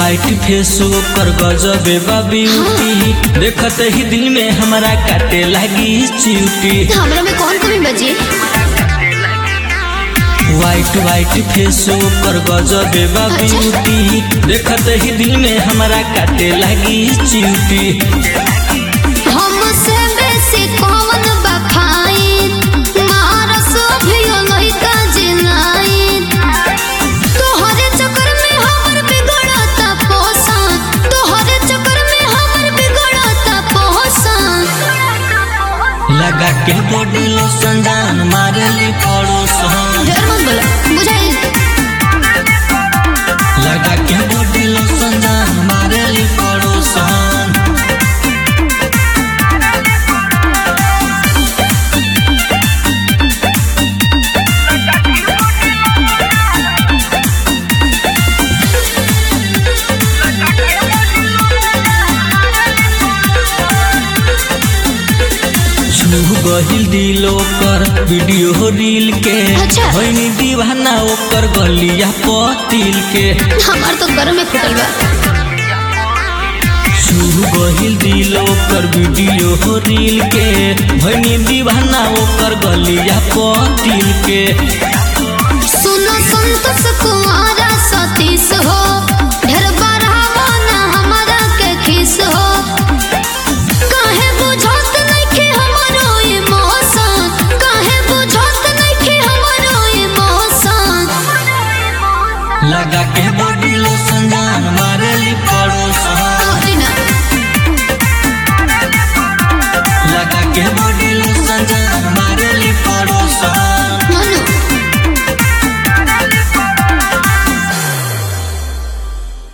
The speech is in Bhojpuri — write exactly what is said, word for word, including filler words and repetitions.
वाइट फेस ओकर गजबे बा ब्यूटी, देखत ही दिल में हमारा काटे लगी चीटी। हमरा में कौन कमी बजी? वाइट वाइट फेस ओकर गजबे बा ब्यूटी, देखत ही दिल में हमारा काटे लगी चीटी। हमसे बेसी कौन बखाई मारा सोभियो लइका जिलाई। तोहरे चक्कर में हमर बिगड़ता पोसान, तोहरे चक्कर में हमर बिगड़ता पोसान। लगा के बॉडी लोशन जान मारली पड़ोसन, डर मत बोला बुझाई। लगा के बॉडी लोशन जान मारली पड़ोसन। गहिल दिल ओकर वीडियो रील के, अच्छा। होइनी दीवाना ओकर गलिया पतिल के। हमार तो घर में फुटल बा। शुरू गहिल दिल ओकर वीडियो रील के, होइनी दीवाना ओकर गलिया पतिल के। सुनो संतोष कुमारा सतीश हो, ढेर बरहावा ना हमारा के खीस हो। काहे बुझत नइखे हमरो इमोशन, काहे बुझत नइखे हमरो इमोशन। लगा के बॉडी लोशन जान मारली पड़ोसन, अरे ना लगा के बॉडी